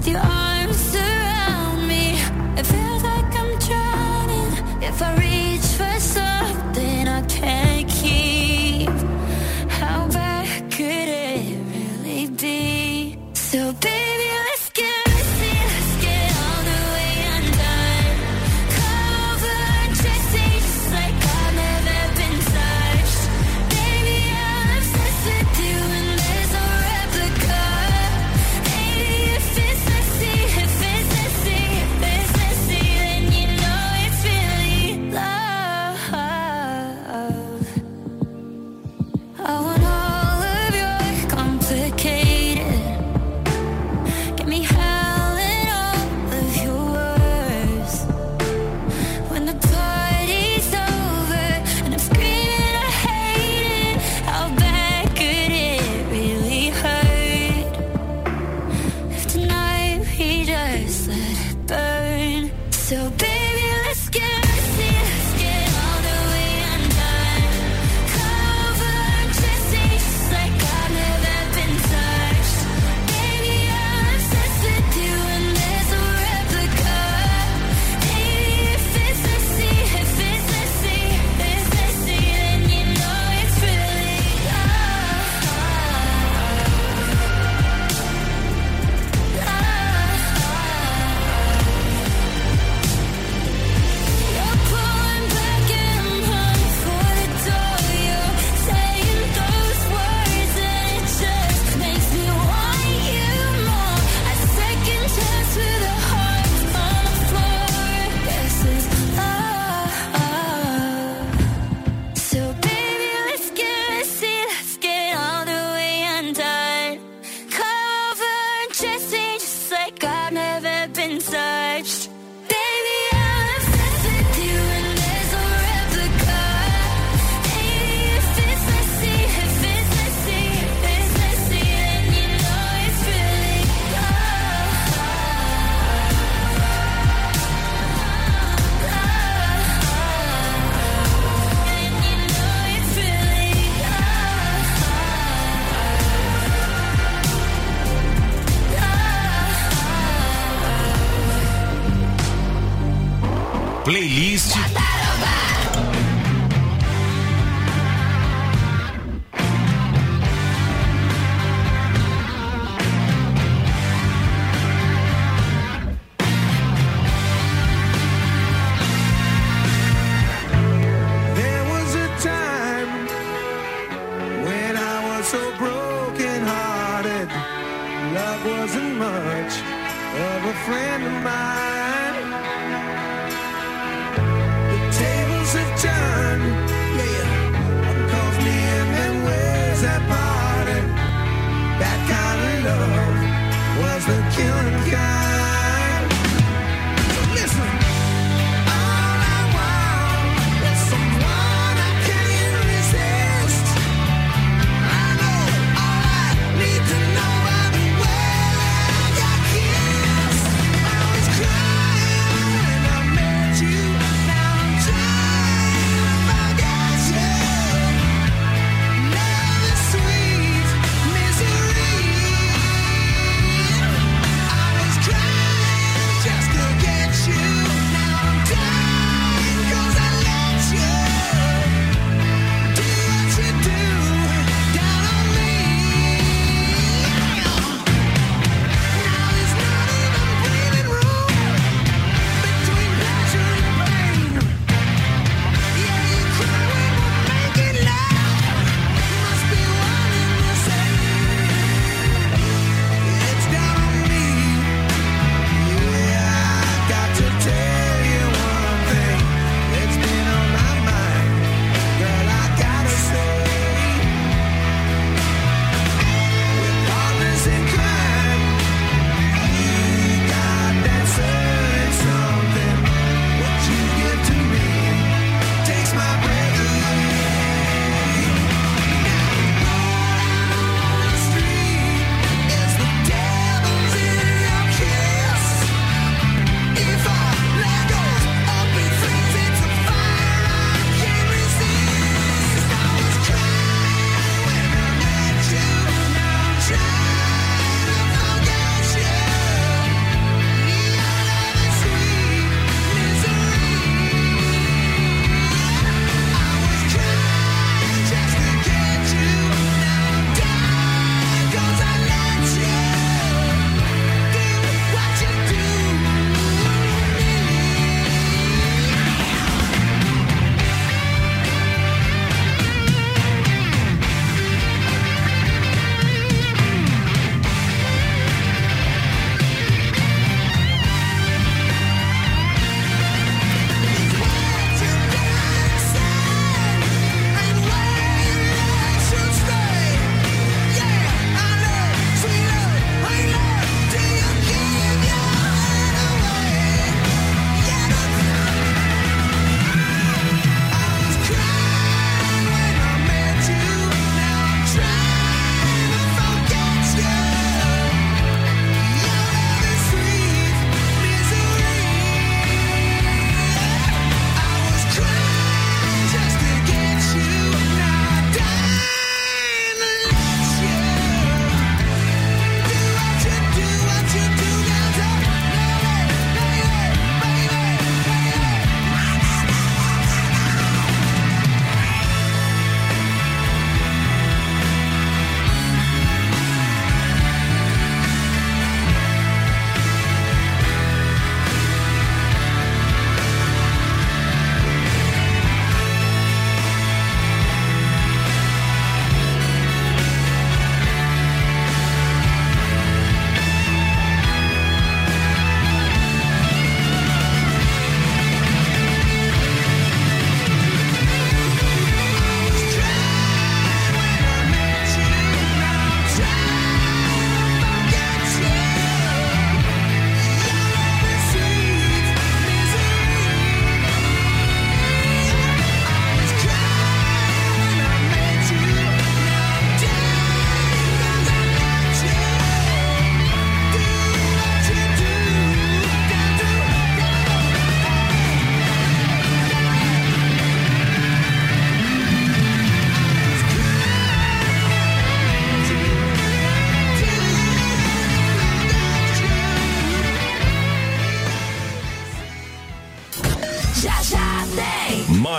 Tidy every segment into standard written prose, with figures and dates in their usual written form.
with your arms around me. It feels like I'm drowning. If I reach for something I can't keep, how bad could it really be? So baby, let's get messy, let's get all the way undone. Cover and dressing just like I've never been touched. Baby, I'm obsessed with you and there's no replica. Baby, if it's messy, if it's messy, if it's messy, then you know it's really love. I want all of your complicated. Get me howling all of your words. When the party's over and I'm screaming I hate it, how bad could it really hurt? If tonight we just let it burn. So baby, let's get messy, let's get all the way undone. Cover and dressing just like I've never been touched. Baby, I'm obsessed with you and there's no replica. Baby, if it's messy, if it's messy, if it's messy, then you know it's really love. You're pulling back and I'm running for the door. You're saying those words and it just makes me want you more. A second chance with a heart on the floor. This is love. So baby, let's get messy, let's get all the way undone. Cover and dressing just like I've never been touched. Baby, I'm obsessed with you and there's no replica. Baby, if it's messy, if it's messy, if it's messy, then you know it's really love. And you know it's really Playlist There was a time when I was so broken hearted. Love wasn't much of a friend of mine. The tables have turned, yeah. One calls me in and ways that parted. That kind of love was the killing kind. So listen. All I want is someone I can't resist. I know all I need to know by the way I kiss. I was crying when I met you. Now I'm trying to forget you. Love is sweet misery. I was crying.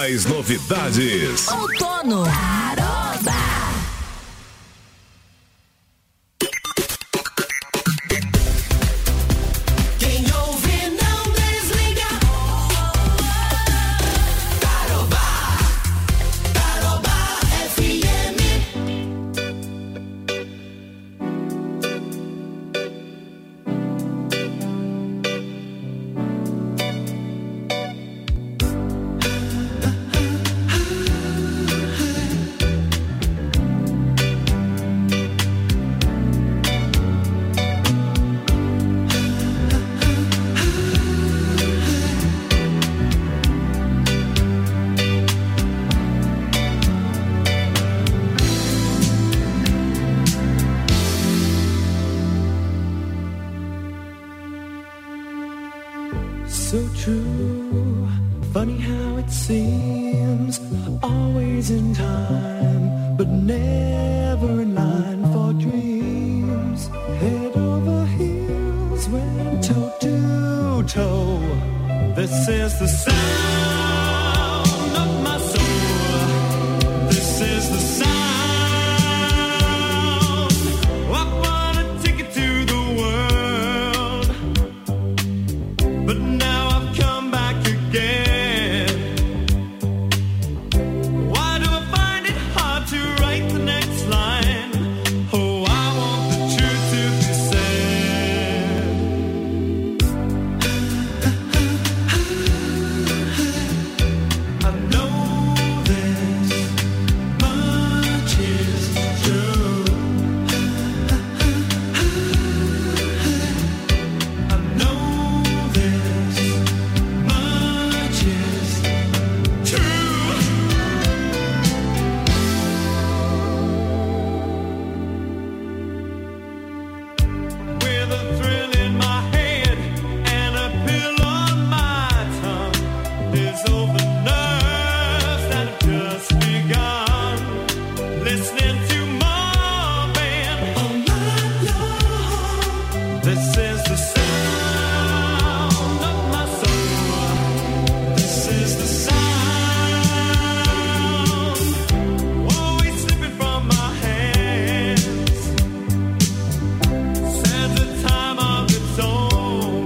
mais novidades. Outono. So true, funny how it seems, always in time, but never in line for dreams. Head over heels, went toe to toe. This is the sound of my soul. This is the sound. I wanna take it to the world, but now I've come back again. Why do I find it hard to write the next line? Oh, I want the truth to be said. I know this much is true. I know this much is true. With a thrill in my head and a pill on my tongue, there's over nerves that have just begun. Listening to Marvin all night long. This is the sound of my soul. This is the sound, always slipping from my hands. Stands a time of its own.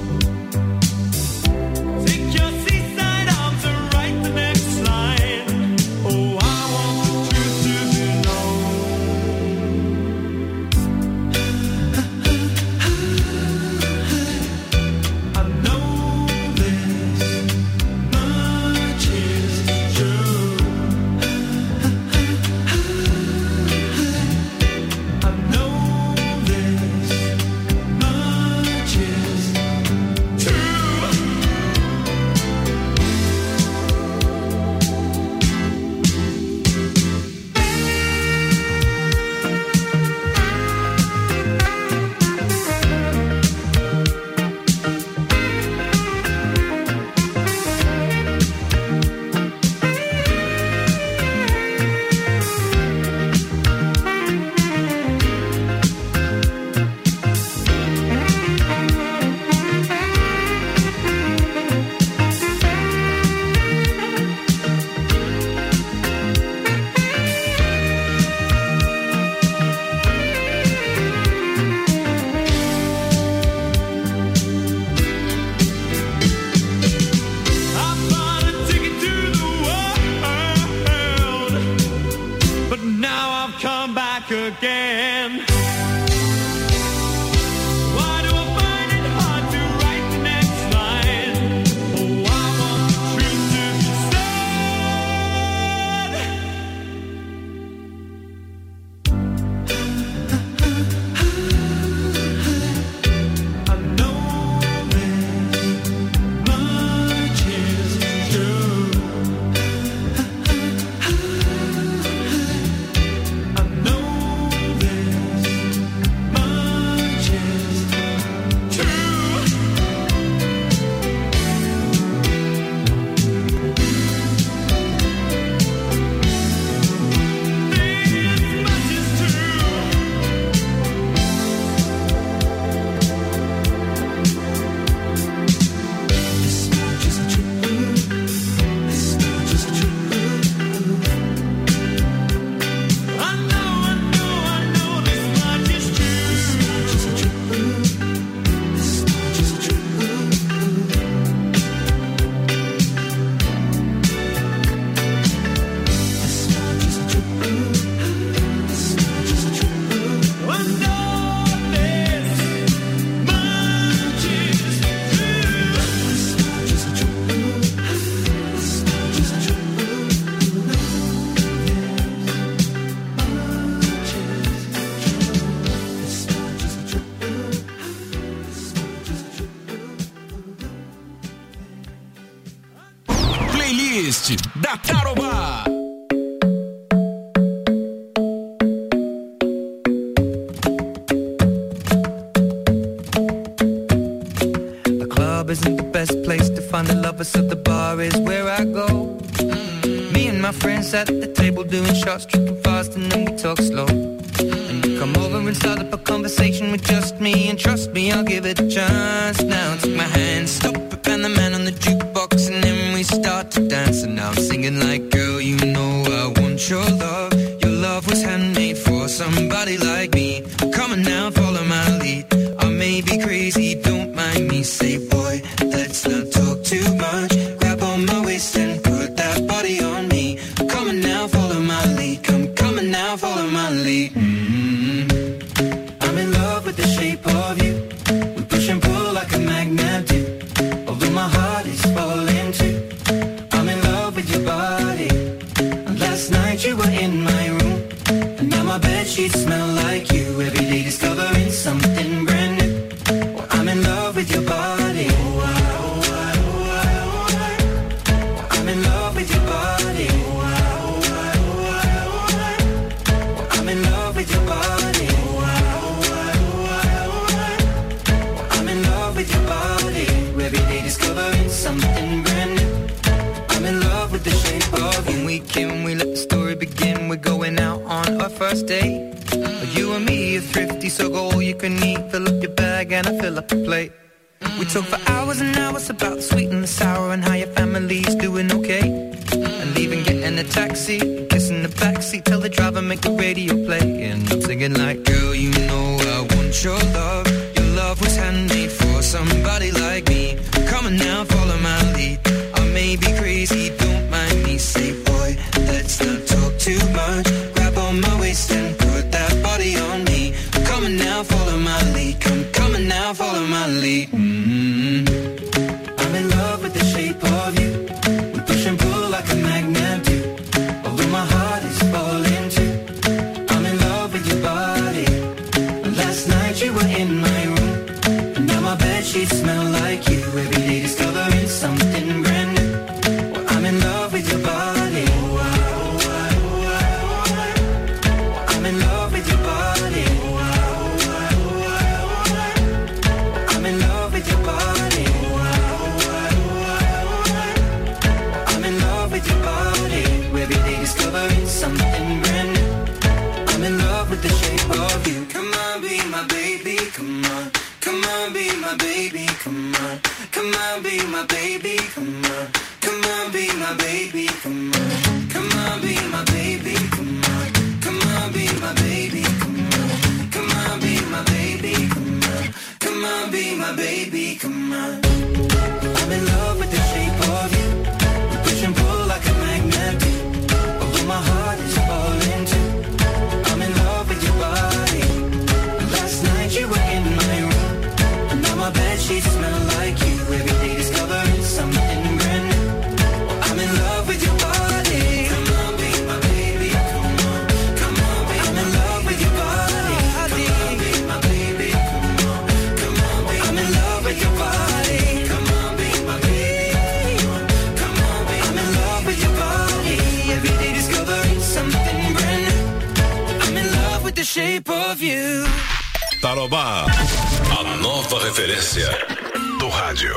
Take your seaside arms and write the next line. Oh, I want the truth to be known. playlist da Tarobá. The club isn't the best place to find the lovers, so the bar is where I go. Me and my friends at the table doing shots, tripping fast, and then we talk slow. And you come over and start up a conversation with just me, and trust me, I'll give it a chance. Now take my hand, stop it, and the man on the jukebox, and then we start to dance. And now I'm singing like, girl, you know I want your love. Your love was handmade for somebody like me. Come on now, follow my lead. I may be crazy, don't mind me. Say, boy, let's not talk too much. Grab on my waist and put that body on me. Come on now, follow my lead. Come on now, follow my lead. I'm in love with the shape of you. We push and pull like a magnet do. Although my heart is falling too. I'm in love with your body. And last night you were in my room. And now my bedsheets smell like you. Every day discovering something brand new. Well, I'm in love with your body. I'm in love with your body. I'm in love with your body. I'm in love with your body. Every day discovering something brand new. I'm in love with the shape of you. When we came, we let the story begin. We're going out on our first date. You and me are thrifty, so go all you can eat. Fill up your bag and I fill up the plate. We talk for hours and hours about the sweet and the sour and how your family's doing okay. And leaving, getting a taxi, kissing the backseat, tell the driver make the radio play. And I'm singing like, girl, you know I want your love. Your love was handmade for somebody like me. Come on now, follow my lead. I may be crazy, don't mind me. Say, boy, let's not talk too much. Grab on my waist and put that body on me. Come on now, follow my lead. Come on now, follow my lead. I'm in love with the shape of you. We push and pull like a magnet do. Although my heart is falling too. I'm in love with your body. Last night you were in my room. And now my bedsheets smell like you. Every day discovering something brand new. Well, I'm in love with your body. I'm in love with your body. I'm in love with your body. I'm in love with your body. Every day discovering something brand new. I'm in love with the shape of you. Come on, be my baby, come on. Come on, be my baby, come on. Come on, be my baby, come on. Come on, be my baby, come on. Come on, be my baby, come on. Come on, be my baby, come on. Come on, be my baby, come on. Come on, be my baby, come on. I'm in love with the shape of you. We push and pull like a magnet do. Although my heart is falling too. I'm in love with your body. Last night you were in my room. And now my bedsheets smell like you. Every day discovering something brand new. I'm in love with your body. Come on, be my baby. Come on, come on, be I'm in love with your body. Come on, be my baby. Come on, come on, be I'm in love with your body. Come on, be my baby. Come on, be I'm in love with your body. Every day discovering something brand new. I'm in love with the shape of you. Tarobá, a nova referência do rádio.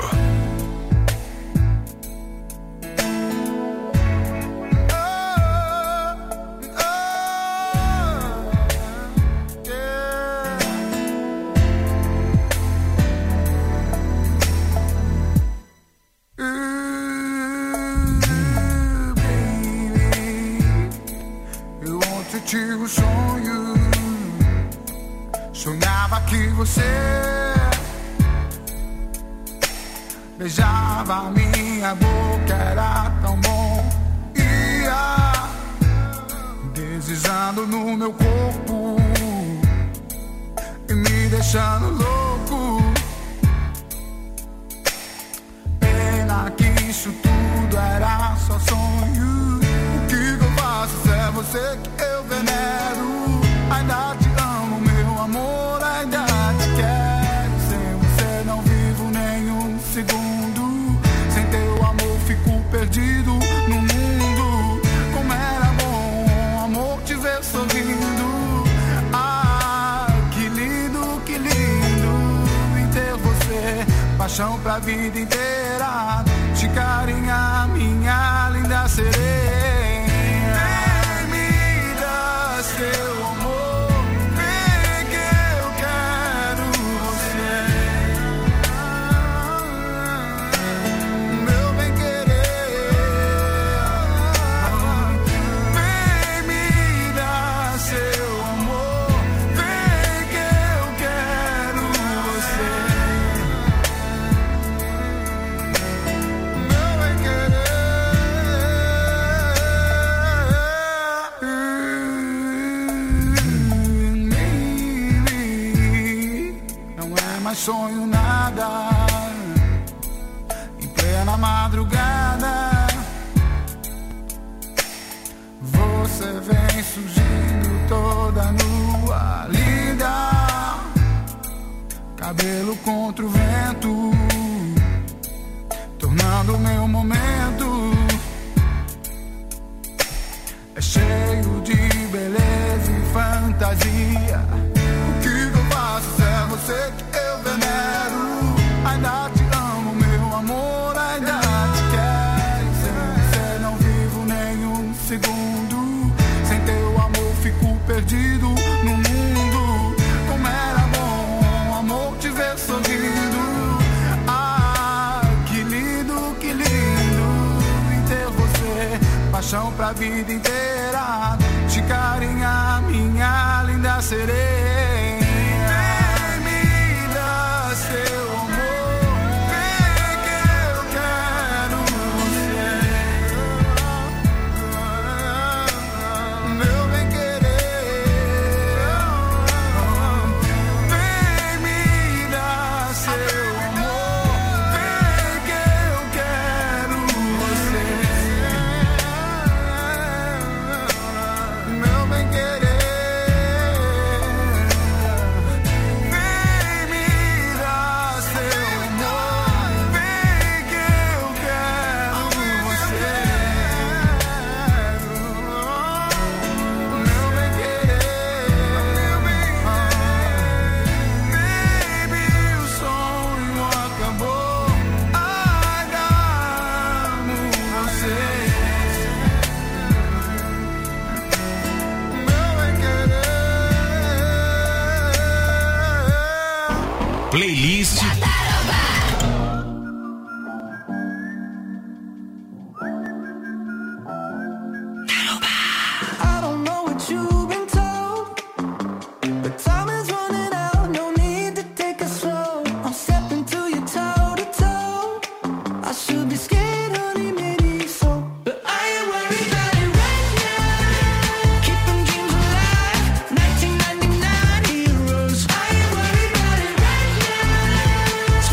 Eu ontem tive um sonho. Sonhava que você beijava minha boca, era tão bom. Ia deslizando no meu corpo e me deixando louco. Pena que isso tudo era só sonho. O que eu faço se é você que eu venero? Ainda te amo, meu amor, ainda te quero. Sem você não vivo nenhum segundo. Sem teu amor fico perdido no mundo. paixão pra vida inteira. Te carinhar, minha linda sereia. Vem me dar seu amor, vem que eu quero você. Meu bem querer, vem me dar seu amor, vem que eu quero você. Meu bem querer. Não é mais sonho nada. Em plena madrugada você vem surgindo toda nua, linda, cabelo contra o vento, tornando o meu momento. É cheio de beleza e fantasia. O que eu faço se é você que eu venero? Ainda te amo, meu amor, ainda te quero. Sem você não vivo nenhum segundo. Sem teu amor fico perdido no mundo. Como era bom, amor, te ver sorrindo. Ah, que lindo em ter você. Paixão pra vida inteira. Te carinhar, minha linda sereia. Vem me dar seu amor, vem que eu quero você. Meu bem querer, vem me dar seu amor, vem que eu quero você. Meu bem querer, vem me dar seu amor, vem que eu quero você. Meu bem querer, baby, o sonho acabou, ainda amo você. Meu bem querer. Playlist I don't know what you've been told, but time is running out. No need to take it slow. I'm stepping to you toe to toe. I should be scared, honey, maybe so, but I ain't worried about it right now. Keeping dreams alive, 1999 heroes. I ain't worried about it right now.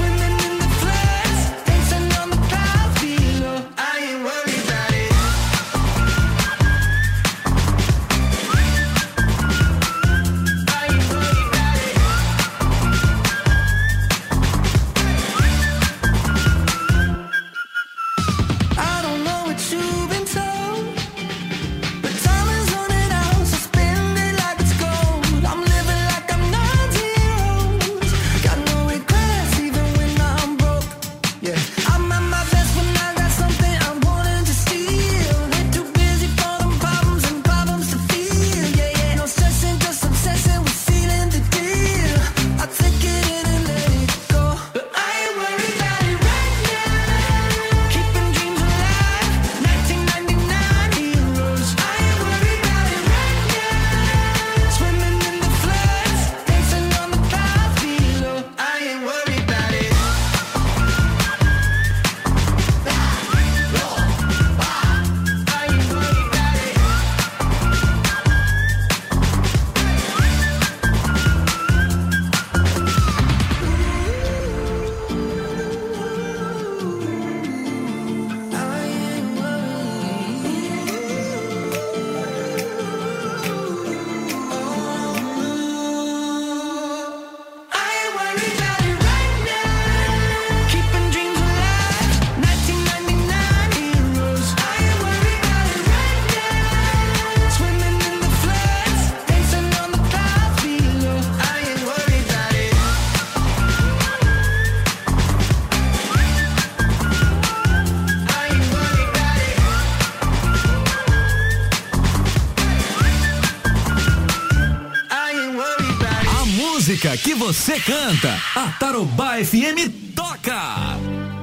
música que você canta, a Tarobá FM toca.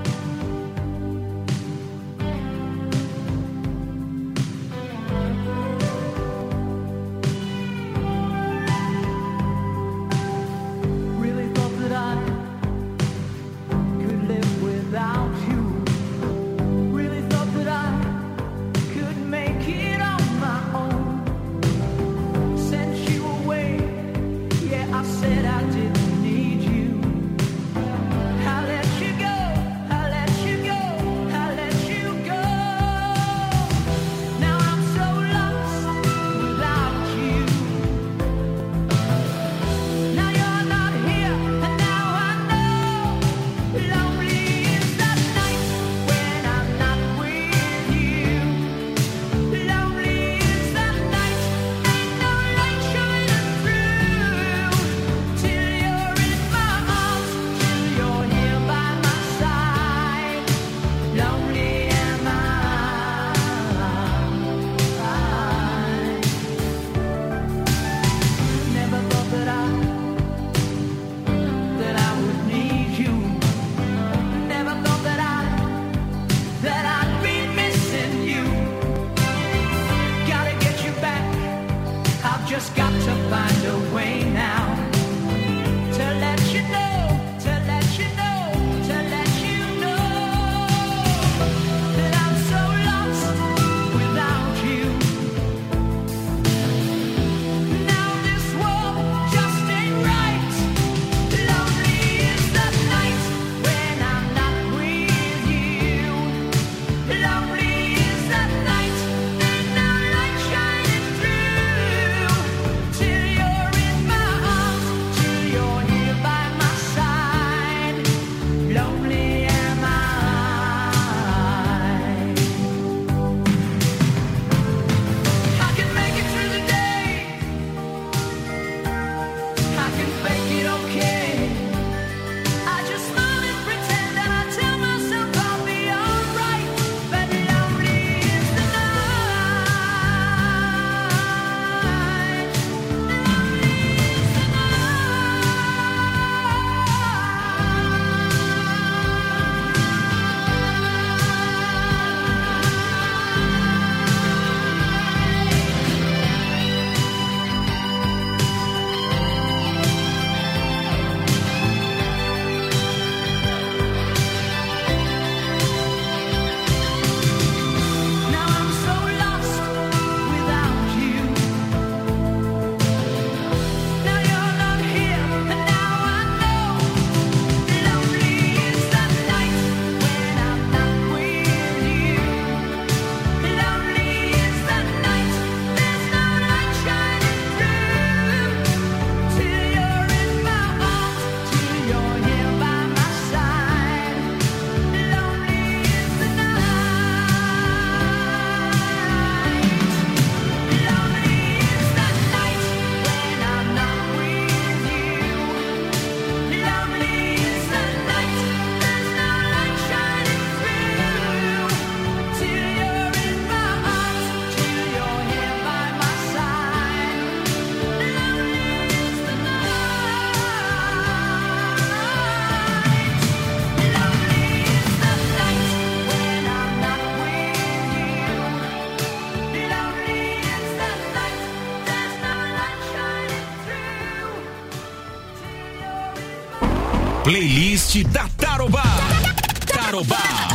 Playlist da Tarobá. Tarobá.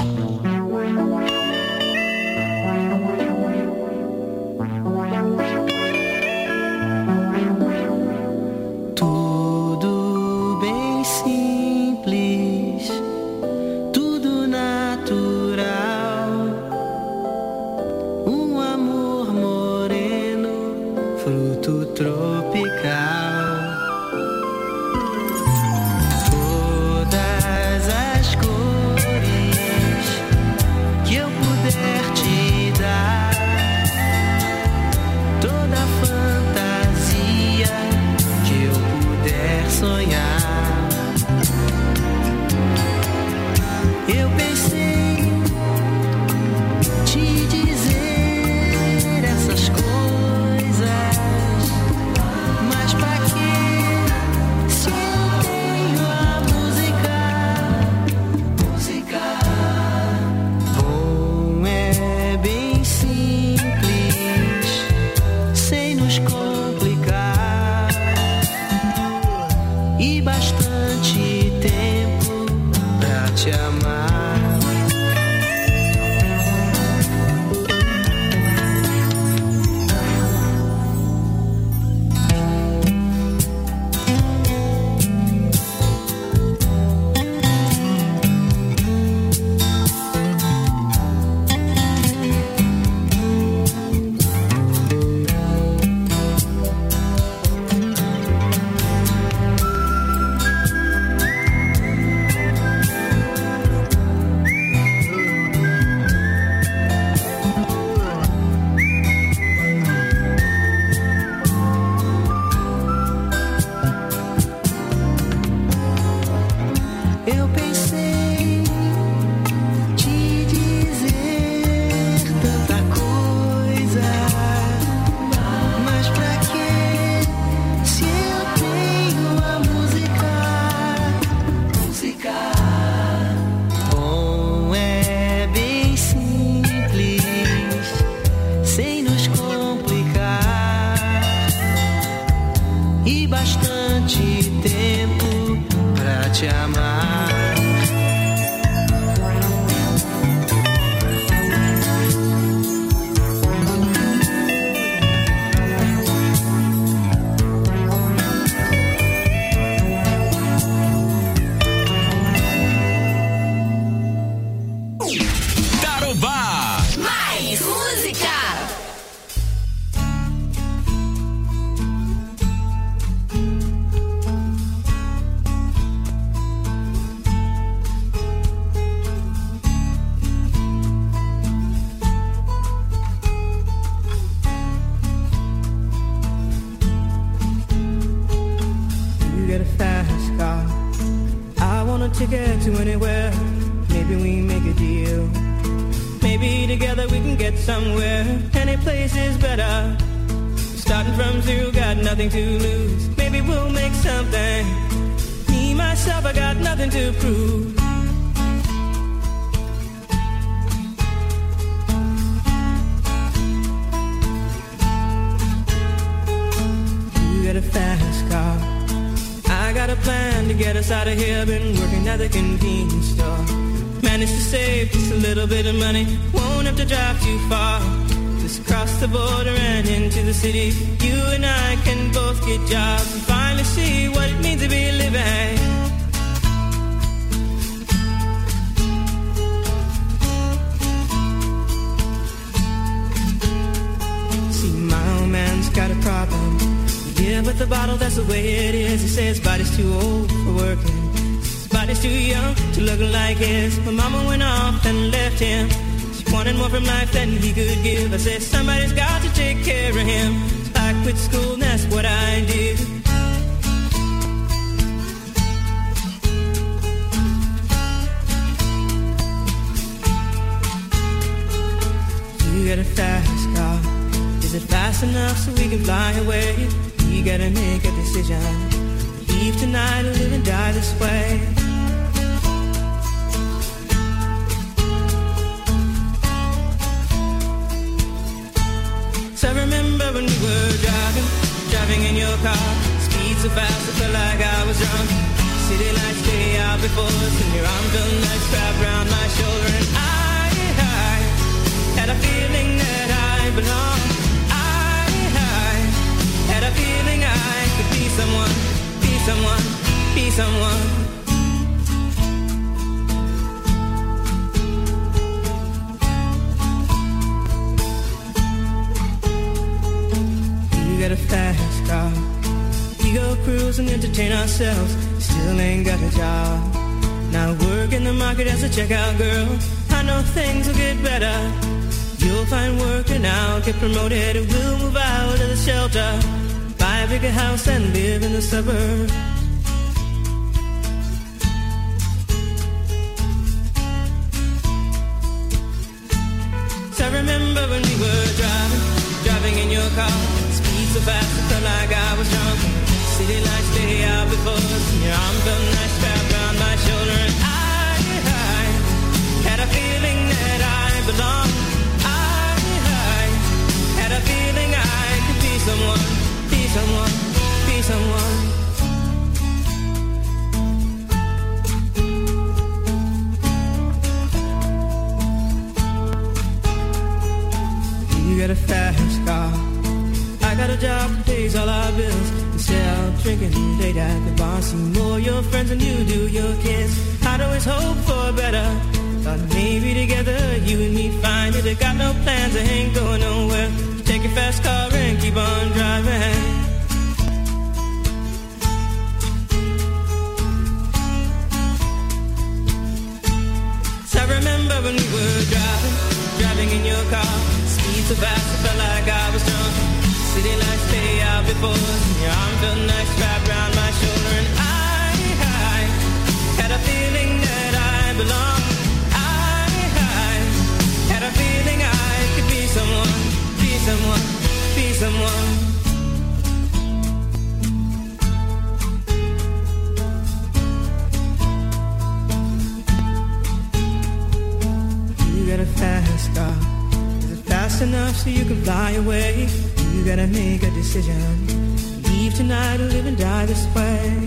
Tudo bem simples, tudo natural. Um amor moreno, fruto tropical. Todas as cores eu pensei te dizer tanta coisa, mas pra quê se eu tenho a música? Bom, é bem simples, sem nos complicar, e bastante tempo pra te amar. Tarobá. Mais música. You get a fast car, I want a ticket to anywhere. Maybe we make a deal. Maybe together we can get somewhere. Any place is better. Starting from zero, got nothing to lose. Maybe we'll make something. Me, myself, I got nothing to prove. You got a fast car, I got a plan to get us out of here. Been working at the convenience store. Managed to save just a little bit of money. Won't have to drive too far. Just cross the border and into the city. You and I can both get jobs and finally see what it means to be living. See, my old man's got a problem. Yeah, but the bottle, that's the way it is. He says his body's too old for working. His body's too young to look like his. My mama went off and left him. She wanted more from life than he could give. I said, somebody's got to take care of him. So I quit school and that's what I did. You got a fast car. Is it fast enough so we can fly away? We gotta make a decision. Leave tonight or live and die this way. So I remember when we were driving in your car. Speed so fast I felt like I was drunk. City lights stay out before us, and your arm felt nice wrapped around my shoulder. And I had a feeling that I belonged. Had a feeling I could be someone, be someone, be someone. You got a fast car. We go cruise and entertain ourselves. Still ain't got a job. Now work in the market as a checkout girl. I know things will get better. You'll find work and I'll get promoted. We'll move out of the shelter, buy a bigger house and live in the suburbs. So I remember when we were driving in your car. Speed so fast I felt like I was drunk. City lights lay out before us, and your arm felt nice wrapped around my shoulder. And I had a feeling that I belonged. Had a feeling I could be someone, be someone, be someone. You got a fast car, I got a job that pays all our bills. Instead of drinking late at the bar, see more your friends than you do your kids. I'd always hope for better. Thought maybe together you and me find it. I got no plans, I ain't going nowhere. Take your fast car and keep on driving. So I remember when we were driving in your car. Speed so fast I felt like I was drunk. City lights stay out before us, and your arm felt nice wrapped around my shoulder. And I had a feeling enough so you can fly away. You gotta make a decision. Leave tonight or live and die this way.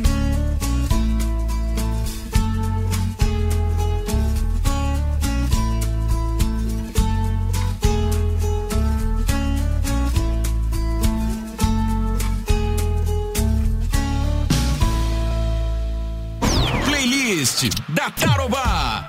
Playlist da Tarobá.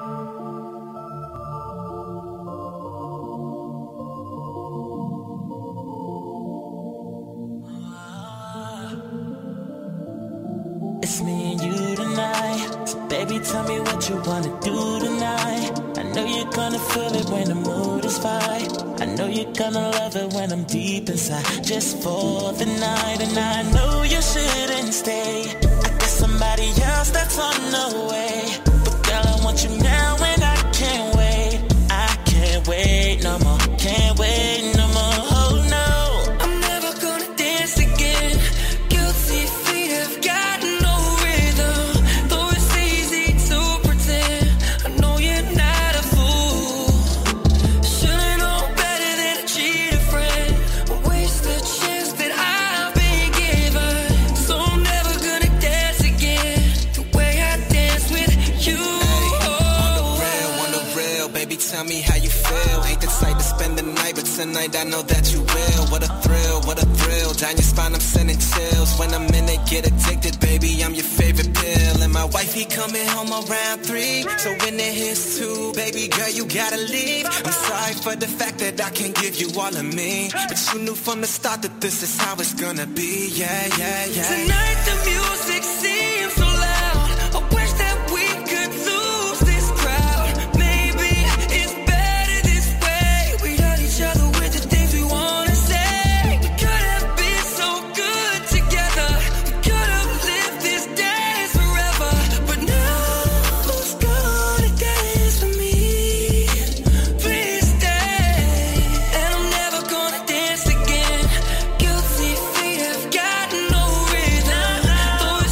It's me and you tonight. So baby, tell me what you wanna do tonight. I know you're gonna feel it when the mood is fine. I know you're gonna love it when I'm deep inside. Just for the night. And I know you shouldn't stay. I got somebody else that's on the way. But girl, I want you now and I can't wait. I can't wait no more. Can't wait no more. Oh no, I'm never gonna dance again. Guilty feet have got no rhythm. Though it's easy to pretend, I know you're not a fool. Should've known better than to cheat a friend. Waste the chance that I've been given. So I'm never gonna dance again the way I dance with you. On the real, baby, tell me how you feel. Ain't the type to spend the night, but tonight I know that you will. What a thrill, what a thrill. Down your spine, I'm sending chills. When I'm in it, get addicted, baby, I'm your favorite pill. And my wife, he coming home around 3. So when it hits 2, baby girl, you gotta leave. I'm sorry for the fact that I can't give you all of me, but you knew from the start that this is how it's gonna be. Yeah, yeah, yeah. Tonight the music seems so loud. I wish that we could lose this crowd. Maybe it's better this way. We got each other with the things we wanna say. We could have been so good together. We could have lived this dance forever. But now who's gonna dance with me? Please stay. And I'm never gonna dance again. Guilty feet have got no rhythm. Though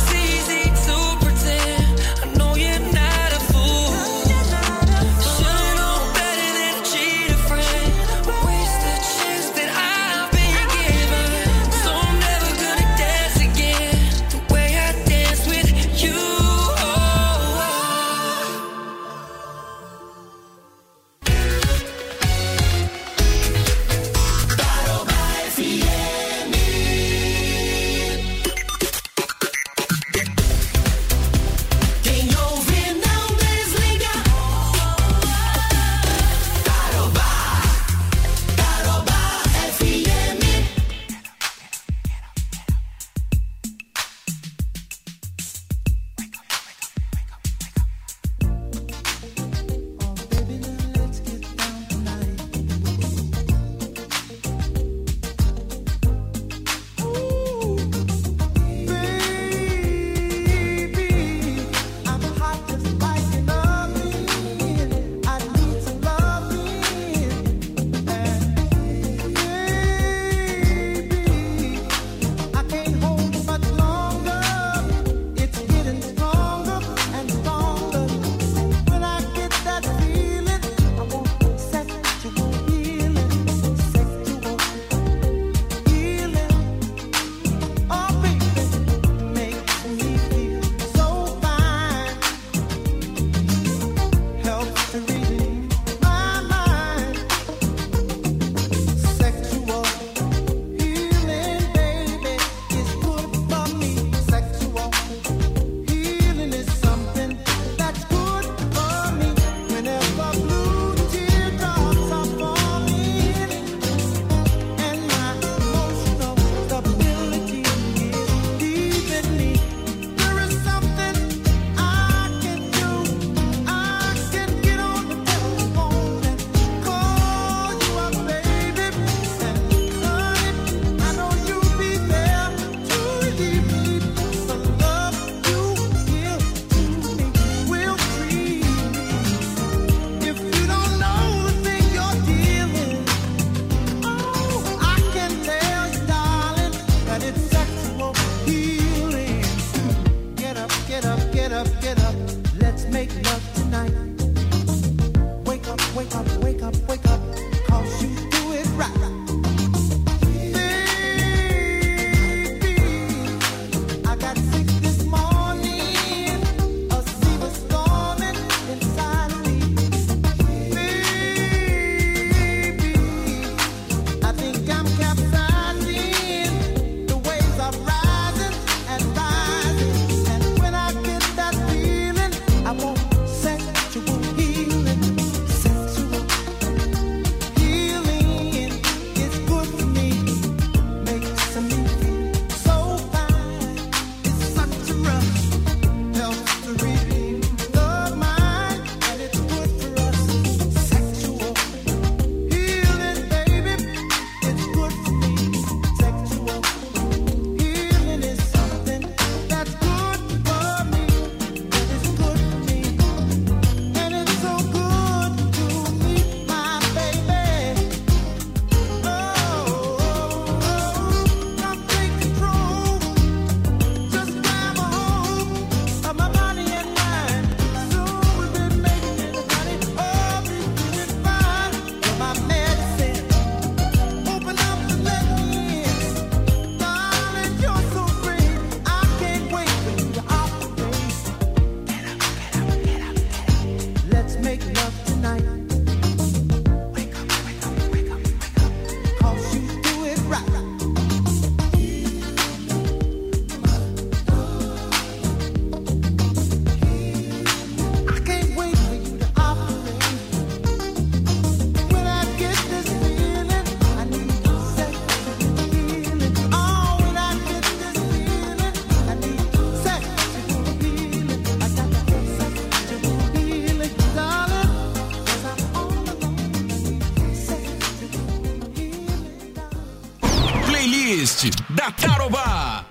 playlist da Tarobá.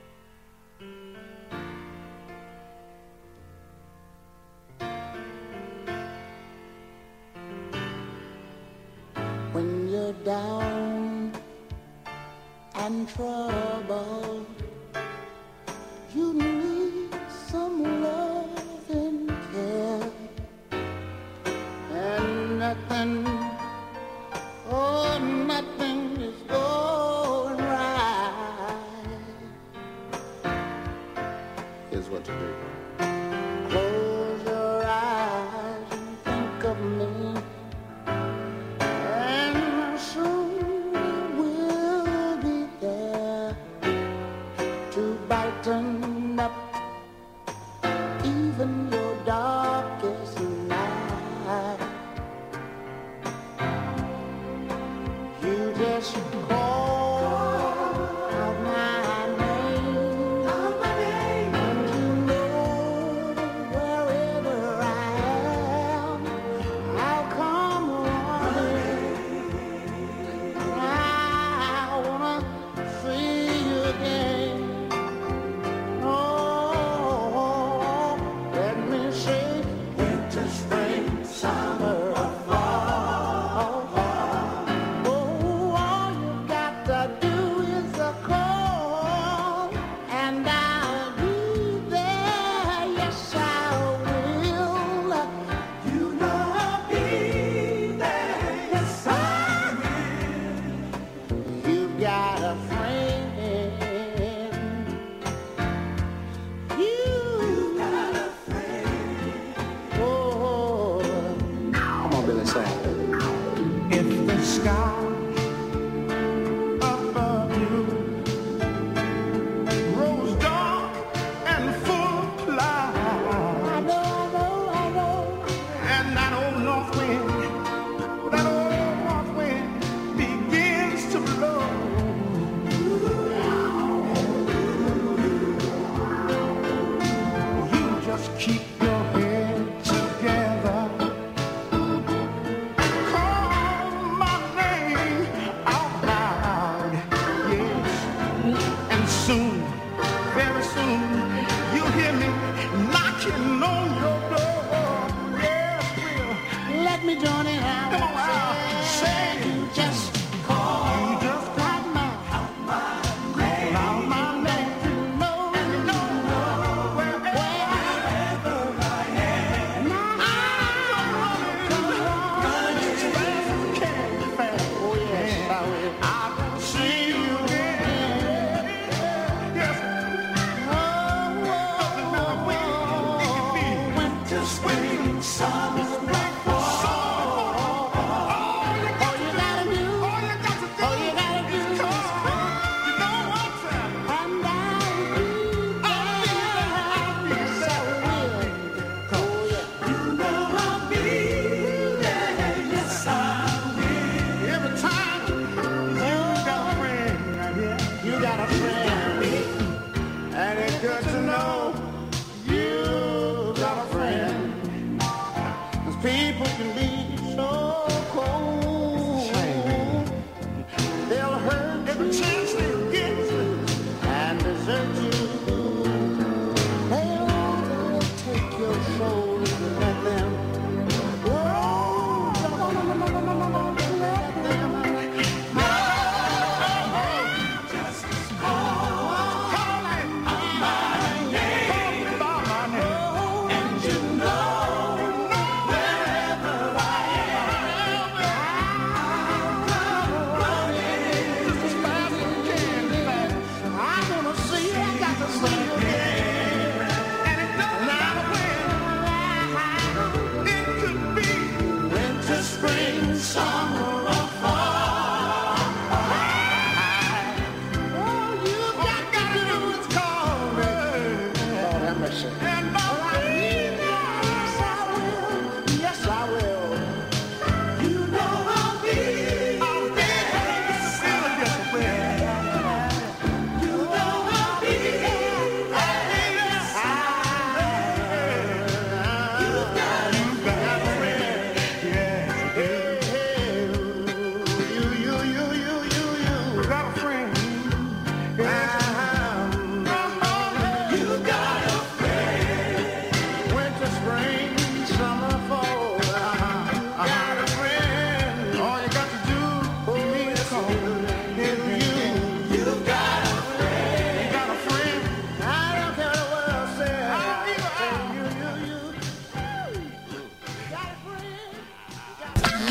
When you're down and troubled, you need some love and care, and nothing, oh, nothing is going right. Here's what to do. Close your eyes and think of me, and soon we'll be there.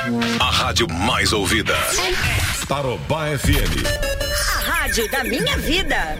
A rádio mais ouvida. Tarobá FM. A rádio da minha vida.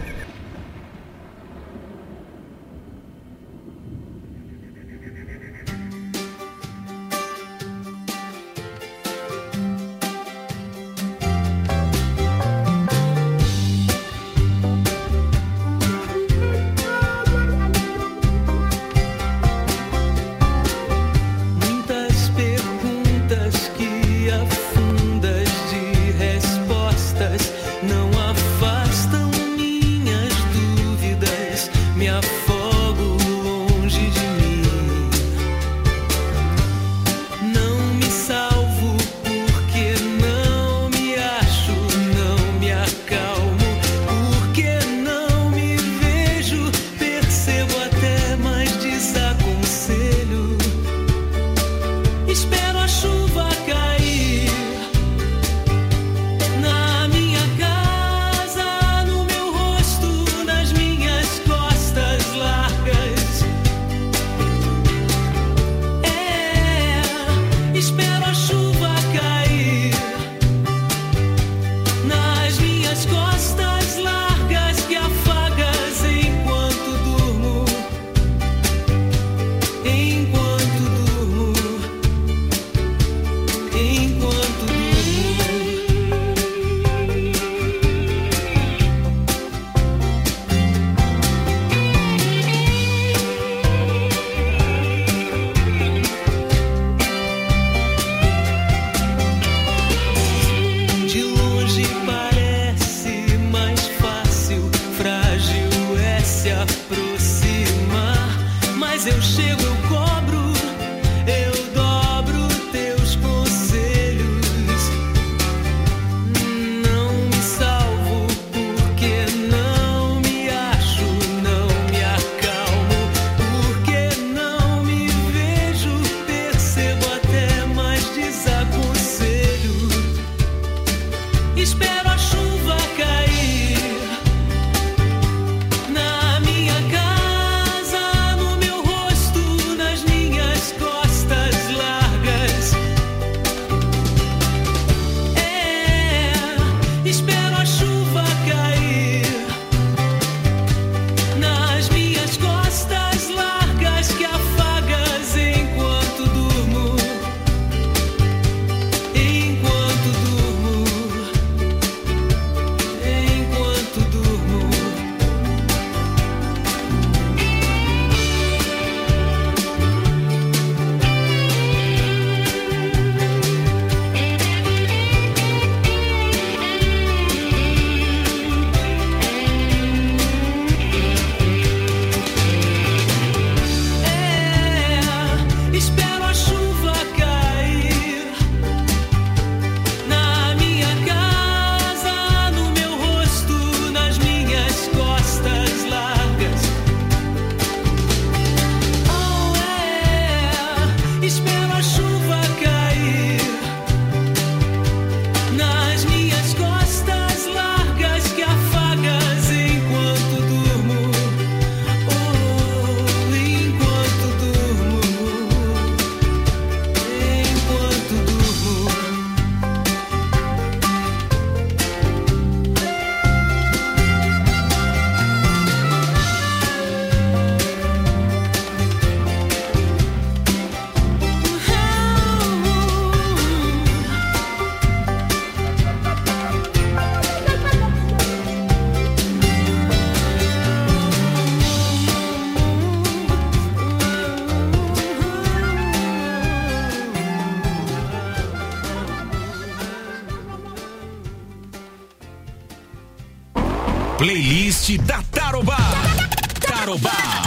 Playlist da Tarobá. Tarobá.